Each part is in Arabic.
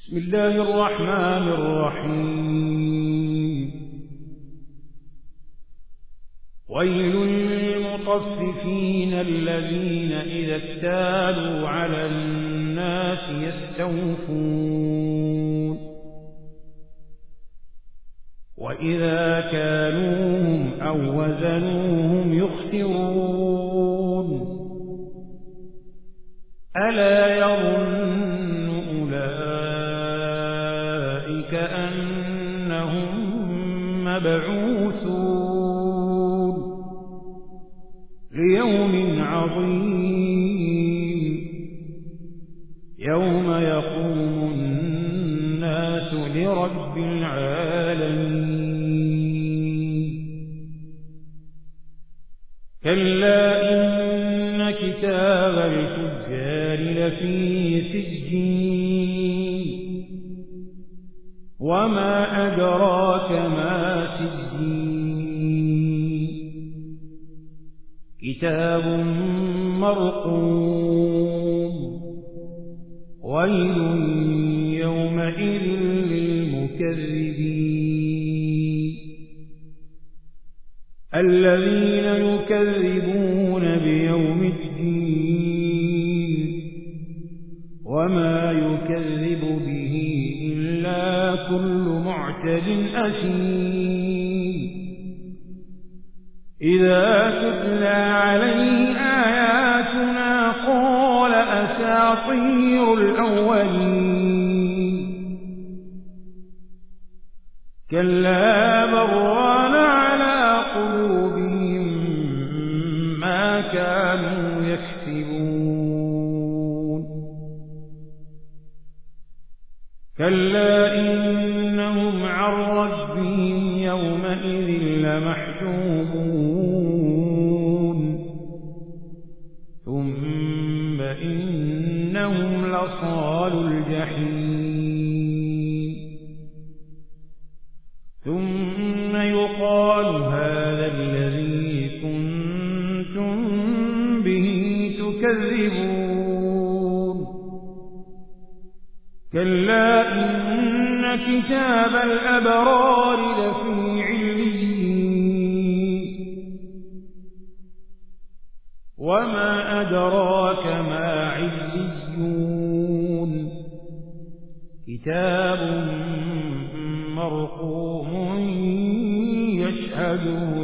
بسم الله الرحمن الرحيم ويل للمطففين الذين إذا اكتالوا على الناس يستوفون وإذا كالوهم أو وزنوهم يخسرون ألا يظن أولئك أنهم مبعوثون ليوم عظيم يوم يقوم الناس لرب العالمين كلا إن كتاب الفجار لفي سجين وما أدراك ما سجين كتاب مرقوم ويل يومئذ للمكذبين الذين يكذبون بيوم الدين وما يكذب به إلا كل معتد أثيم إذا تتلى عليه آياتنا قال أساطير الأولين كلا بران على قلوبهم ما كانوا يكسبون كلا إنهم عن ربهم يومئذ لمحجوبون ثم إنهم لصالو الجحيم ثم يقال هذا الذي كنتم به تكذبون كلا إن كتاب الأبرار لفي عليين وما أدراك ما عليون كتاب مرقوم يشهده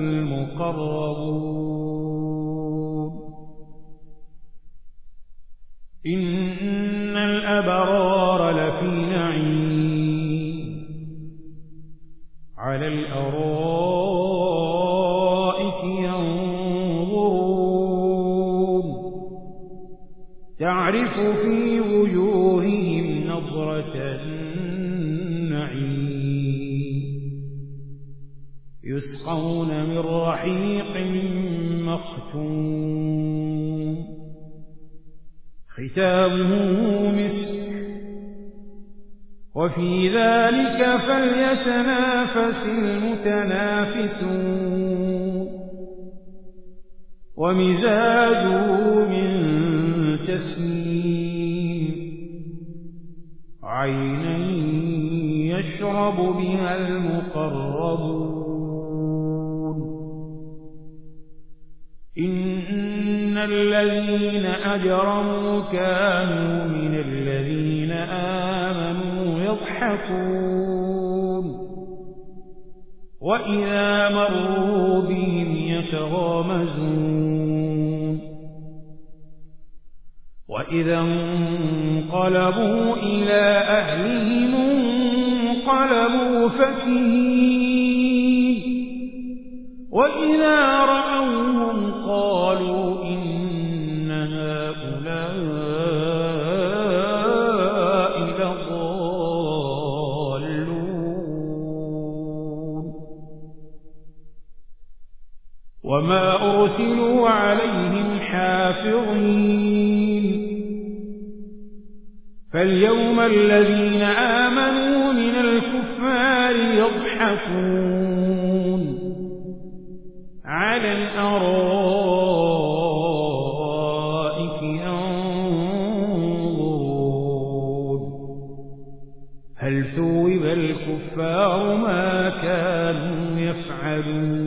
المقربون إن الأبرار لفي نعيم على الأرائك ينظرون تعرف في وجوههم نضرة النعيم يسقون من رحيق مختوم ختامه مسك وفي ذلك فليتنافس المتنافسون ومزاجه من تسنيم عينا يشرب بها المقربون إن الذين أجرموا كانوا من الذين آمنوا يضحكون وإذا مروا بهم يتغامزون وإذا انقلبوا إلى أهلهم انقلبوا فكهين وإذا رأوهم قالوا إن هؤلاء لضالون وما أرسلوا عليهم حافظين فاليوم الذين آمنوا من الكفار يضحكون على الأرائك ينظرون ثوب الكفار ما كانوا يفعلون